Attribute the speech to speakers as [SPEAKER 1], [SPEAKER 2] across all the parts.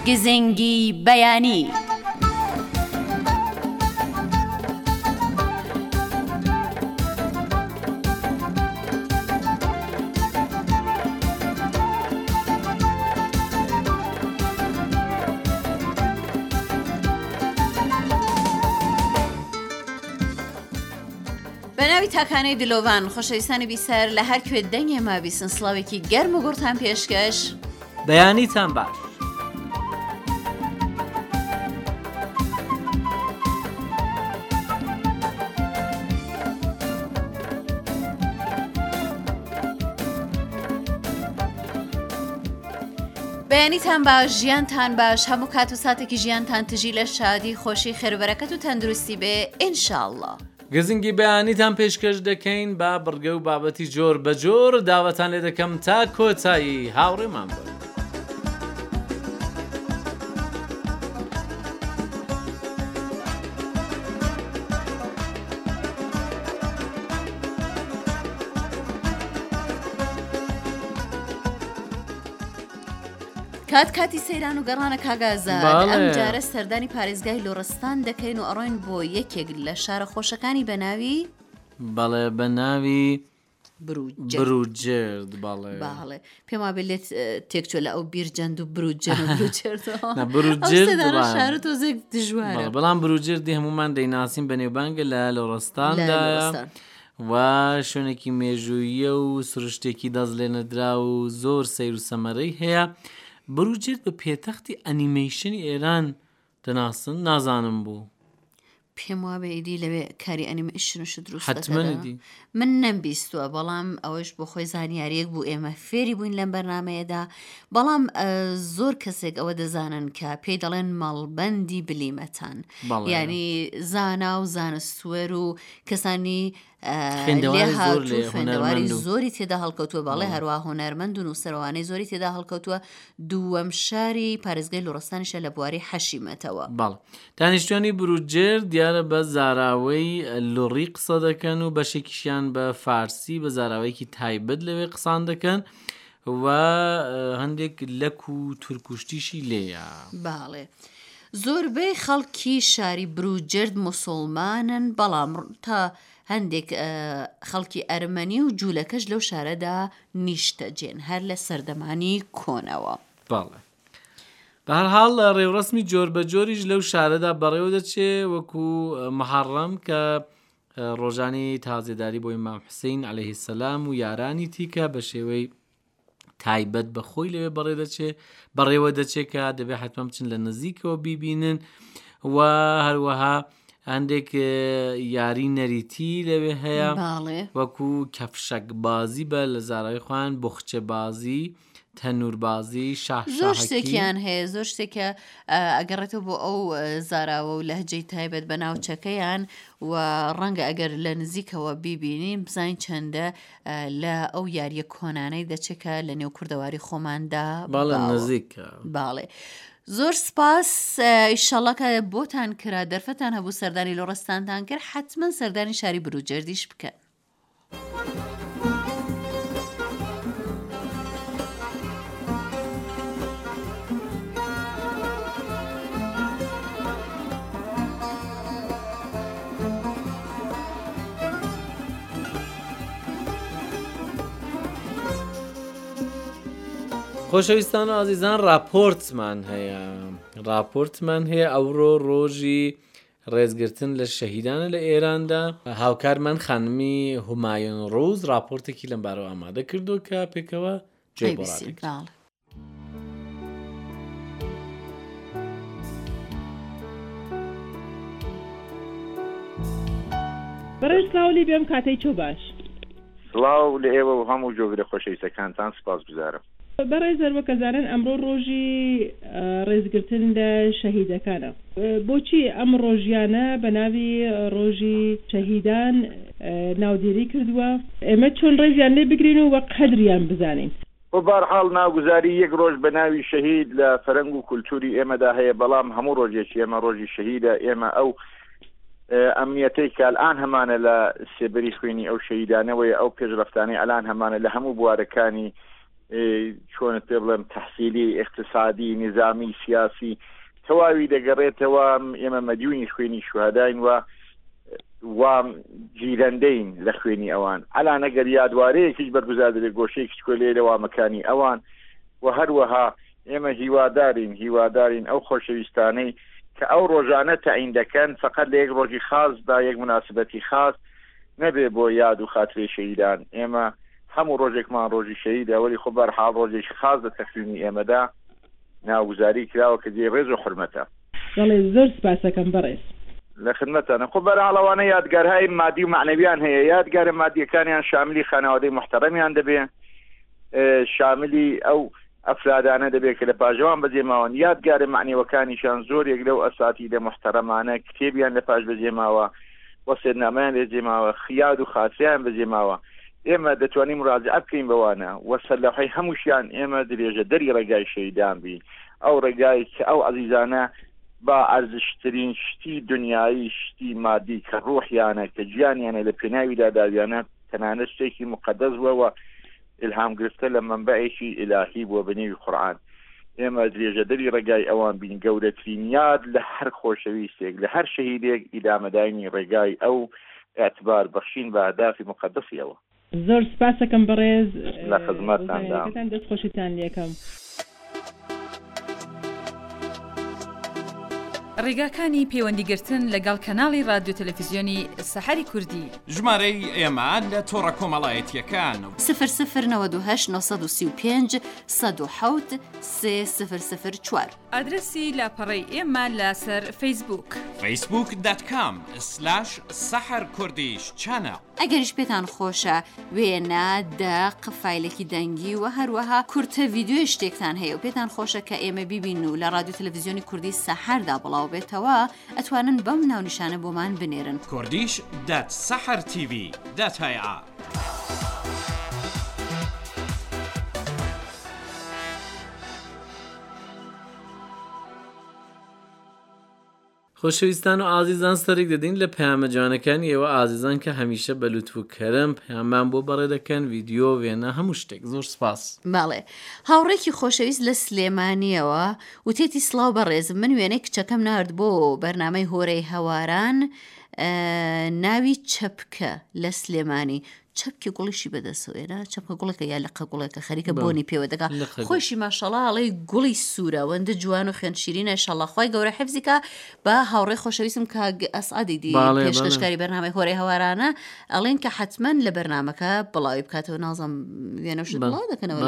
[SPEAKER 1] گزنگی بەیانی. بەناوی تاکانەی دلۆڤان خۆشەویستانی بیسەر لە هەر کوێ دەنگێ ما بیسن سڵاوێکی گەرم و گوڕتان پێشکەش
[SPEAKER 2] بەیانیتان باش.
[SPEAKER 1] بەیانیتان باش، ژیانتان باش، هەموو کات و ساتێکی ژیانتان تژی لە شادی، خۆشی، خێربەرەکەت و تەندروستی بێ ئینشاءالله.
[SPEAKER 2] گزنگی بەیانیتان پێشکەش دەکەین با بڕگە و بابەتی جۆر بە جۆر داوەتان لێ دەکەم تا کۆتایی هاوڕێمان بن.
[SPEAKER 1] کاتی سەیران و گەڕانە کاگازاد ئەم جارە سەردانی پارێزگای لۆڕستان دەکەین و ئەڕۆین بۆ یەکێک لە شارە خۆشەکانی بەناوی
[SPEAKER 2] بەڵێ بەناوی
[SPEAKER 1] بروجرد. باڵێ پێم وابێ لێت تێکچۆ لە ئەو بیرجەند و بروجرد و بروجردەوە شارە تۆزێک دژوارە،
[SPEAKER 2] بەڵام بروجردی هەمومان دەیناسین بە نێوبانگە لە لۆڕستاندا و شوێنێکی مێژوویە و سروشتێکی دەست لێ نەدرا و زۆر سەیر و سەمەرەی هەیە. بروجرد بە پێتەختی ئەنیمەیشنی ئێران دەناسن، نازانم بوو.
[SPEAKER 1] پێم وابێ ئیدی لەوێ کاری ئەنیمەیشنش دروست
[SPEAKER 2] حتمەنیدی
[SPEAKER 1] من نەمبیستووە، بەڵام ئەوەش بۆ خۆی زانیاریەک بوو ئێمە فێری بووین لەم بەرنامەیەدا. بەڵام زۆر کەسێک ئەوە دەزانن کە پێی دەڵێن ماڵبەندی بلیمەتان، یعنی زانا و زانستوەر و کەسانی لێ هاتوو خوێندەواری زۆری تێدا هەڵکەوتووە، باڵێ هەروە هۆنەرمەند و نووسەرەوانەی زۆری تێدا هەڵکەوتووە. دووەم شاری پارێزگای لۆڕستانیشە لە بواری حەشیمەتەوە.
[SPEAKER 2] باڵ دانیشتوانی بروجرد دیارە بە زاراوەی لۆڕی قسە دەکەن و بەشێکیشیان بە فارسی بە زاراوەیەکی تایبەت لەوێ قسان دەکەن و هەندێک لەک و تورکوشتیشی لێیە.
[SPEAKER 1] باڵێ زۆربەی خەڵکی شاری بروجرد موسڵمانن، بەڵام تا هەندێک خەڵکی ئەرمەنی و جوولەکەش لەو شارەدا نیشتەجێن هەر لە سەردەمانی کۆنەوە.
[SPEAKER 2] باڵێ بەهەرحاڵ ڕێوڕەسمی جۆر بە جۆریش لەو شارەدا بەڕێوە دەچێ، وەکو مەحەڕەم کە ڕۆژانی تازێداری بۆ ئیمام حوسێین عەلەیهی سەلام و یارانی تیکە بە شێوەی تایبەت بەخۆی لەوێ بەڕێوە دەچێت کە دەبێ حتمما بچن لە نزیکەوە بیبینن و هەروەها هەندێک یاری نەریتی لەوێ هەیە وەکو کەفشەک بازی بە لە زاراوی خوان، بۆخچە بازی، تەنوربازی، شاهشاهەکی،
[SPEAKER 1] زۆر شتێکیان هەیە، زۆر شتێکە ئەگەڕێتەوە بۆ ئەو زاراوە و لەهجەی تایبەت بە ناوچەکەیان و ڕەنگە ئەگەر لە نزیکەوە بیبینین بزانین چەندە لە ئەو یاریە کۆنانەی دەچێکە لە نێو کوردەواری خۆماندا
[SPEAKER 2] نزیکە.
[SPEAKER 1] باڵێ زۆر سپاس، ئیشەڵڵا کە بۆتان کرا دەرفەتان هەبوو سەردانی لۆڕستانتان کرد، حتمما سەردانی شاری بروجردیش بکەن.
[SPEAKER 2] خۆشەویستان و ئازیزان راپۆرتمان هەیە ئەوڕۆ ڕۆژی ڕێزگرتن لە شەهیدانە لە ئێراندا. هاوکارمان خانمی هومایون ڕۆز راپۆرتێکی لەم بارەوە ئامادە کردو کە پێکەوە جێ بۆ ڕادەکەین.
[SPEAKER 3] بەڕێز سلااولی بێم کاتەی چۆ باش.
[SPEAKER 4] سڵاو لە ئێوە و هەموو جۆگرە خۆشەویستەکانتان سپاس گوزارم.
[SPEAKER 3] بەڕێزەر وەکەزانن ئەمڕۆ ڕۆژی ڕێزگرتن لە شەهیدەکانە. بۆچی ئەم ڕۆژیانە بە ناوی ڕۆژی شەهیدان ناودێری کردووە؟ ئێمە چۆن ڕێزیان لێ بگرین و وە قەدریان بزانین.
[SPEAKER 4] بۆ بەرحاڵ ناوگوزاری یەک ڕۆژ بە ناوی شەهید لە فەرەنگ و کولتوری ئێمەدا هەیە، بەڵام هەموو ڕۆژێکی ئێمە ڕۆژی شەهیدە. ئێمە ئەو ئەمنیەتەی کە ئەلان هەمانە لە سێبەری خوێنی ئەو شەهیدانەوەی ئەو پێشرەفتانەی ئەلان هەمانە لە هەموو بوارەکانی چۆنت پێ بڵێم تەحسیلی اقتصادی نظامی سیاسی تەواوی دەگەڕێتەوە. ئێمە مەدیونی خوێنی شوهەداین و گیرەندەین لە خوێنی ئەوان ئەلا نەگەر یادوارەیەکیش بەرگوزار دەبێت گۆشەیەکی کۆلێ لە وامەکانی ئەوان و هەروەها ئێمە هیوادارین ئەو خۆشەویستانەی کە ئەو ڕۆژانە تەعین دەکەن فقط لە یەک ڕۆژی خاصدا یەک مناسبەتی خاص نەبێ بۆ یاد و خاترێ شەهیدان. ئێمە هەموو ڕۆژێکمان ڕۆژی شەهیدە وەلی خۆ بەرحاڵ ڕۆژێکی خاص لە تەخوینی ئێمەدا ناوگوزاری کراوە کە جێ ڕێز و حورمەتە.
[SPEAKER 3] دەڵێ زۆر سپاسەکەم بەڕێز
[SPEAKER 4] لە خدمەتانە. خۆ بەرحاڵەوانە یادگارهای مادی و معنەویان هەیە. یادگارە مادیەکانیان شاملی خانەوادەی محتەرەمیان دەبێ، شاملی ئەو ئەفرادانە دەبێت کە لە پاژەوان بەجێماوەن. یادگارە معنیوەکانیشان زۆرێک لەو ئەساتیدە محتەرەمانە کتێبیان لە پاش بەجێماوە، وەسێدنامەیان لێجێماوە، خیاد و خاتریان بەجێماوە. ئێمە دەتوانین مراجعە بکەین بەوانە وەسەرلەوحەی هەمووشیان ئێمە درێژە دەری ڕێگای شەهیدان بین، ئەو ڕێگای کە ئەو عەزیزانە با ئەرزشترین شتی دنیایی شتی مادی کە ڕوحیانە کە گیانیانە لە پێناویدا داویانە تەنانەت شتێکی مقدس بووە ئیلهام گرفتە لە منبعێکی ئیلاهی بووە بەنێوی قورئان. ئێمە درێژە دەری ڕێگای ئەوان بین. گەورەترین یاد لە هەر خۆشەویستێک لە هەر شەهیدێک ئیدامەدانی ڕێگای ئەو ئەعتبار بەخشین بە ئەهدافی مقدسیەوە.
[SPEAKER 3] زۆر سپاسەکەم بەڕێز
[SPEAKER 4] لە خزمەتتان
[SPEAKER 3] دەستخۆشیتان لێکەم.
[SPEAKER 5] ڕێگاکانی پەیوەندیگرتن لەگەڵ کەناڵی رادیۆ تەلەڤیزیۆنی سەحەری کوردی
[SPEAKER 6] ژمارەی ئێمە لە تۆڕە کۆمەڵایەتیەکان
[SPEAKER 1] 0092 935 107 3004
[SPEAKER 5] ئادرسی لاپەڕەی ئێمە لەسەر فەیسبووک
[SPEAKER 6] facebook.com/saharkurdish
[SPEAKER 1] ئەگەریش پێتان خۆشە وێنە دەق فایلێکی دەنگی و هەروەها کورتە ڤیدیۆ شتێکتان هەیە و پێتان خۆشە کە ئێمە بیبین و لە رادیۆ تەلەڤیزیۆنی کوردی سەحەردا بڵاو بێتەوە ئەتوانن بەم ناونیشانە بۆمان بنێرن
[SPEAKER 6] kurdish.sahartv.ir.
[SPEAKER 2] خۆشەویستان و ئازیزان سەرێک دەدەین لە پەیامە جوانەکانی ئێوە ئازیزان کە هەمیشە بەلوتف و کەرم پەیامان بۆ بەڕێ دەکەن، ڤیدیۆ وێنە هەموو شتێک. زۆر سپاس.
[SPEAKER 1] باڵێ هاوڕێکی خۆشەویست لە سلێمانیەوە و تێتی سڵاو بەڕێزم من وێنەی کچەکەم نارد بۆ بەرنامەی هۆرەی هەواران ناوی چەپکە لە سلێمانی چەپکی گوڵیشی بەدەسەوێنە چەپکە گوڵەکە یا لەقە گوڵەکە خەریکە بۆنی پێوە دەکا خۆشی ماشەڵڵاڵی گوڵی سوورە وەندە جوان و خوێنشیرینە شەڵڵا خۆی گەورە حفزیکە بە هاوڕێ خۆشەویستم کە ئەسعادیدی پێشکەشکاری بەرنامەی هۆرەی هەوارانە ئەڵێن کە حتمما لە بەرنامەکە بڵاوی بکاتەوە نازم وێنەش بڵاو دەکەنەوە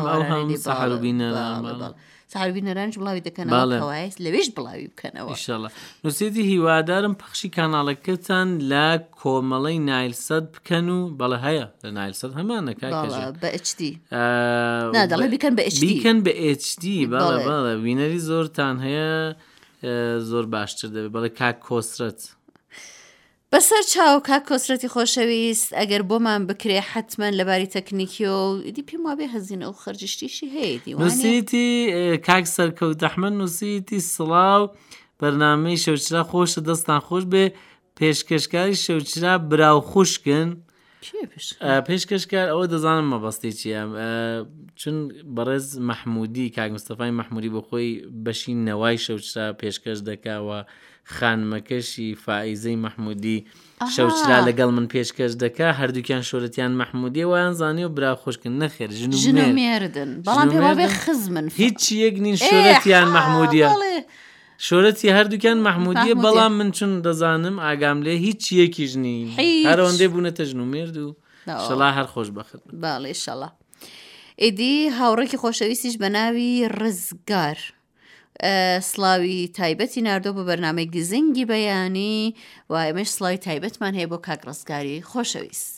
[SPEAKER 1] ساحربینەرانش بڵاوی دەکەنەوە لەوێش بڵاوی بکەنەوە
[SPEAKER 2] ئینشاءڵڵا. نووسێتی هیوادارم پەخشی کاناڵەکەتان لە کۆمەڵەی نایلسەد بکەن و بەڵێ هەیە لە نایلسەد هەمانە
[SPEAKER 1] بە HD نادەڵێ بیکەن بە HD
[SPEAKER 2] بیکەن بە HD بەڵێ وینەری زۆرتان هەیە زۆر باشتر دەبێت. بەڵێ کاک کۆسرەت
[SPEAKER 1] بەسەر چاو کاک کۆسرەتی خۆشەویست ئەگەر بۆمان بکرێ حتمما لەباری تەکنیکی و دی پێم وابێ هەزینە و خەرجشتیشی هەیە
[SPEAKER 2] نووسیتی کاک سەرکەوت ئەحمەد نووسیتی سڵاو بەرنامەی شەوچرا خۆشە دەستان خۆش بێ پێشکەشکاری شەوچرا براو خوشکن پێشکەشکار ئەوە دەزانم مەبەستی چیە چون بەڕێز مەحمودی کاک مستەفای مەحمودی بۆ خۆی بەشی نەوای شەوچرا پێشکەش دەکا خانمەکەشی فائیزەی مەحمودی شەوچرا لەگەڵ من پێشکەش دەکا هەردووکیان شۆرەتیان مەحمودی وایان زانی و برا خۆشکن نەخێر
[SPEAKER 1] ژنومێردن بەڵام پێ وابێ خزمن
[SPEAKER 2] هیچ یەک نین شۆرەتیان مەحمودیە شۆرەتی هەردووکیان مەحمودیە بەڵام من چون دەزانم ئاگام لێ هیچ یەکیش نین هەرەوەندەی بوونەتە ژنومێرد و شەڵا هەر خۆش بەخت
[SPEAKER 1] باڵێ شەڵا. ئیدی هاوڕێکی خۆشەویستیش بە ناوی ڕزگار سڵاوی تایبەتی ناردۆ بە بەرنامەی گزنگی بەیانی و ئێمەش سڵاوی تایبەتمان هەیە بۆ کاک ڕزگاری خۆشەویست.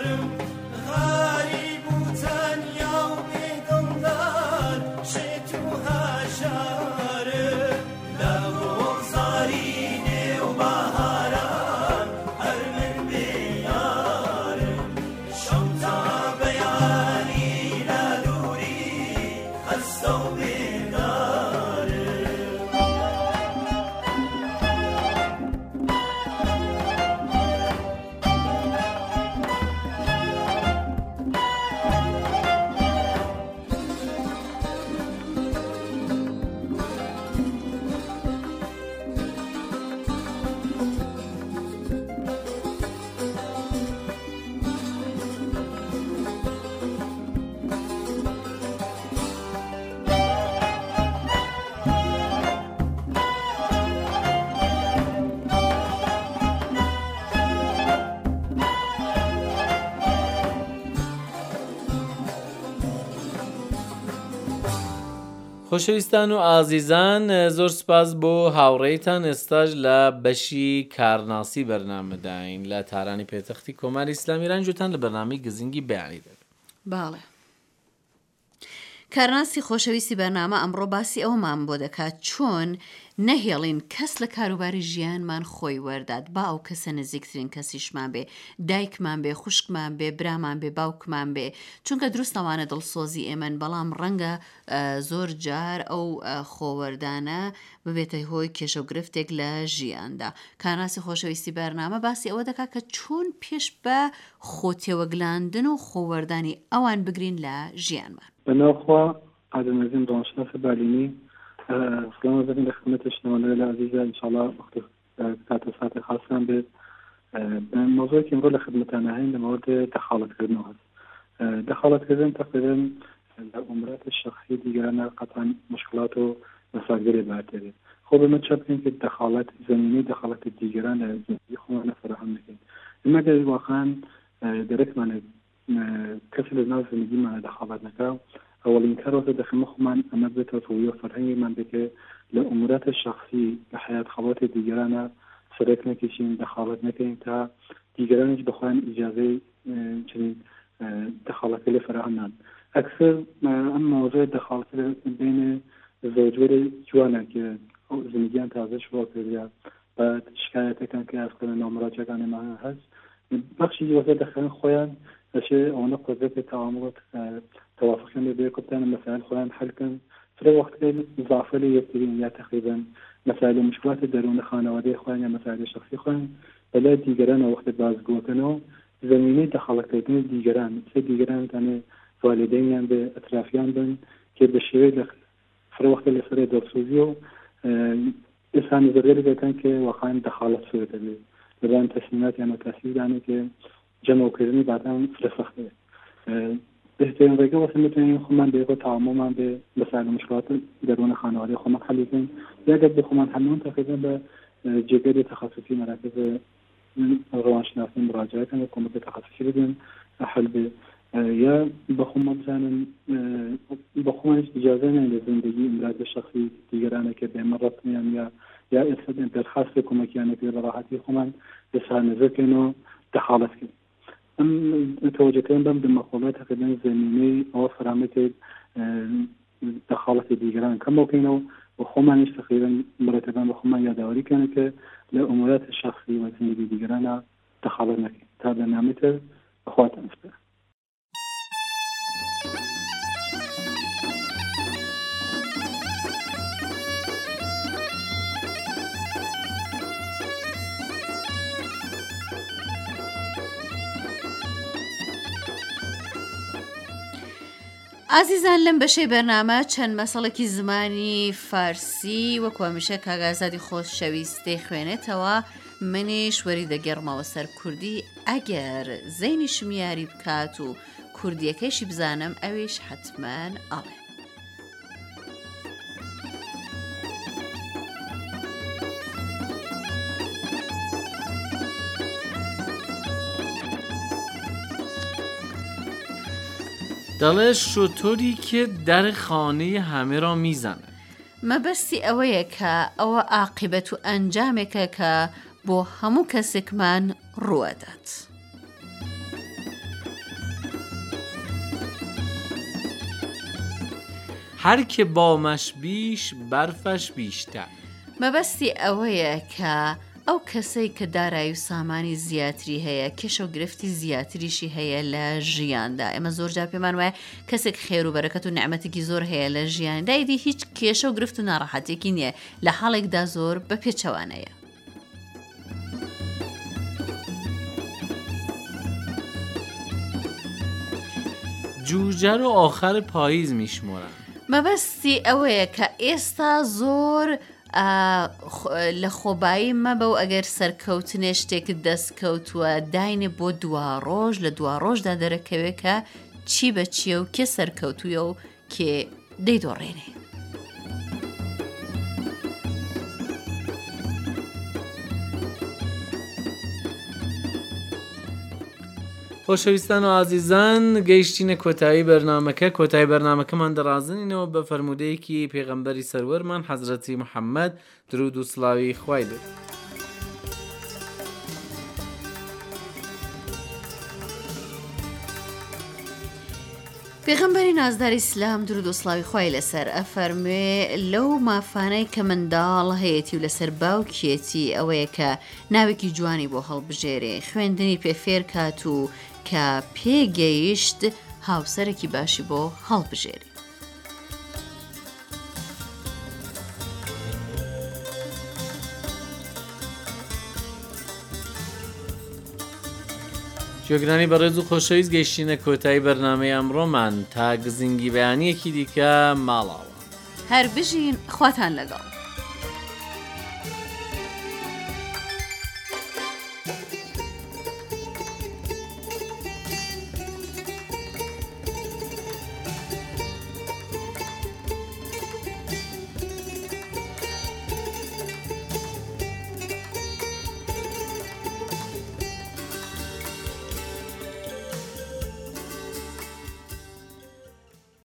[SPEAKER 2] خۆشەویستان و ئازیزان، زۆر سپاس بۆ هاوڕێیتان ئێستاش لە بەشی کارناسی بەرنامەداین لە تارانی پێتەختی کۆماری ئیسلامی ایران جوتان لە بەرنامەی گزنگی بەیانی دەبێت.
[SPEAKER 1] باڵێ. کارناسی خۆشەویستی بەرنامە ئەمڕۆ باسی ئەومان بۆ دەکات چۆن نەهێڵین کەس لە کاروباری ژیانمان خۆی وەردات، با ئەو کەسە نزیکترین کەسیشمان بێ، دایکمان بێ، خوشکمان بێ، برامان بێ، باوکمان بێ، چونکە دروستەوانە دڵسۆزی ئێمەن، بەڵام ڕەنگە زۆر جار ئەو خۆوەردانە ببێتە هۆی کێشە و گرفتێک لە ژیاندا. کارناسی خۆشەویستی بەرنامە باسی ئەوە دەکات کە چۆن پێش بە خۆتێوەگلاندن و خۆوەردانی ئەوان بگرین لە ژیانمان.
[SPEAKER 7] بناخوا عادەمەزین دانشناس بالینی سلام بزنین لخدمت شنوندگان عزیز، انشاءالله وقت ساعت خاصم به موضوعی که امروز لخدمتان هستیم در مورد دخالت کردن هست. دخالت کردن تقریبا در امورات شخصی دیگران قطعا مشکلات و مسائل برتره. خب ما چه کنیم که دخالت زمینی دخالت دیگران در زندگی خودمان فراهم نکنیم. اما اگر واقعا درک من کسی لازم زندگی من دخالت نکنم، اولین کار واسه داخل مخمن اما به توی فرهنگی من بگه لامورات شخصی به حیات خواهد دیگران سرک نکشیم، دخالت نکنیم تا دیگرانش بخواهن اجازه چنین دخالت لی فراهم ند. اکثر اما موضوع دخالت بین زوجور جوانه که زندگیان تازه شروع کرده بعد شکایت کن که از کنه نامراجع کنه من هست بخشی واسه داخل خوان اشه اون قدرت تعامل توافقين بيكتان مسائل خلان حل كن في وقت ضعف لي يبتدين يا تقريبا مسائل مشكلات درون خانوادي خوان يا مسائل شخصي خوان بلا ديجران وقت باز قوتنو زميني دخلت كدن ديجران سي ديجران تاني والدين يعني بأطرافيان بن كي بشيء في وقت اللي صار درسوزيو إنسان زرقة كان كي وقعن دخلت سويت اللي لبان تسميات يعني تأثير يعني كي جمع كرني بعدين في الفخر بهترین رگه واسه میتونیم خودمان به یک تعامل من به مسائل مشکلات درون خانواده خودمان حل کنیم یا اگر به خودمان حل نکنیم تقریبا به جگر تخصصی مراکز روانشناسی مراجعه کنیم کمک تخصصی بدیم حل به یا به خودمان بزنیم به خودمان اجازه نمیده زندگی امراض شخصی دیگرانه که به مرض میان یا درخواست کمکی یعنی که راحتی خودمان اظهار نظر کنیم و دخالت کنیم. توجه کردن به مقولات تقریبا زمینی او فرامت دخالت دیگران کم بکنه و خودمانش تقریبا مرتبا به خودمان یادآوری کنه که لامورات شخصی و زندگی دیگران دخالت نکنه تا برنامه خودتان است.
[SPEAKER 1] عزیزان لەم بەشەی بەرنامە چەند مەسەڵێکی زمانی فارسی وەکو هەمیشە کاگازادی خۆشەویستی خوێنێتەوە منیش وەری دەگەڕمەوە سەر کوردی ئەگەر زەینیشم یاری بکات و کوردیەکەیشی بزانم ئەویش حتمەن ئەڵێ.
[SPEAKER 2] دەڵێ شۆتۆری که در خانه همه را میزنه.
[SPEAKER 1] مەبەستی ئەوەیە کە ئەوە عاقبەت و ئەنجامێکە کە بۆ هەموو کەسێکمان ڕوەدات.
[SPEAKER 2] هەرکە بامەش بیش بەرفەش بیشتە.
[SPEAKER 1] مەبەستی ئەوەیە کە ئەو کەسەی کە دارایی و سامانی زیاتری هەیە کێشە و گرفتی زیاتریشی هەیە لە ژیاندا. ئێمە زۆرجار پێمان وایە کەسێک خێر و بەرەکەت و نعمەتێکی زۆر هەیە لە ژیاندا، ئیدی هیچ کێشە و گرفت و ناڕەحەتێکی نییە، لە حاڵێکدا زۆر بە پێچەوانەیە.
[SPEAKER 2] جوجە رو آخر پاییز میشمرن.
[SPEAKER 1] مەبەستی ئەوەیە کە ئێستا زۆر لە خۆبایی مەبە و ئەگەر سەرکەوتنێ شتێکت دەستکەوتووە داینێ بۆ دوا ڕۆژ، لە دوا ڕۆژدا دەرەکەوێت کە چی بە چیە و کێ سەرکەوتوویە و کێ دەیدۆڕێنێ.
[SPEAKER 2] خۆشەویستان و ئازیزان، گەیشتینە کۆتایی بەرنامەکە. کۆتایی بەرنامەکەمان دەڕازنینەوە بە فەرمودەیەکی پێغەمبەری سەروەرمان حەزرەتی محەممەد درود و سڵاوی خوای بێت.
[SPEAKER 1] پێغەمبەری نازداری ئیسلام درود و سڵاوی خوای لەسەر ئەفەرموێ لەو مافانەی کە منداڵ هەیەی و لەسەر باوکێتی ئەوەیە کە ناوێکی جوانی بۆ هەڵبژێرێ، خوێندنی پێفێر کات و کە پێگەیشت هاوسەرێکی باشی بۆ هەڵبژێری.
[SPEAKER 2] گوێگرانی بەڕێز و خۆشەویست، گەیشتینە کۆتایی بەرنامەی ئەمڕۆمان تا گزنگی بەیانیەکی دیکە ماڵاوە.
[SPEAKER 1] هەر بژین خواتان لەگەڵ.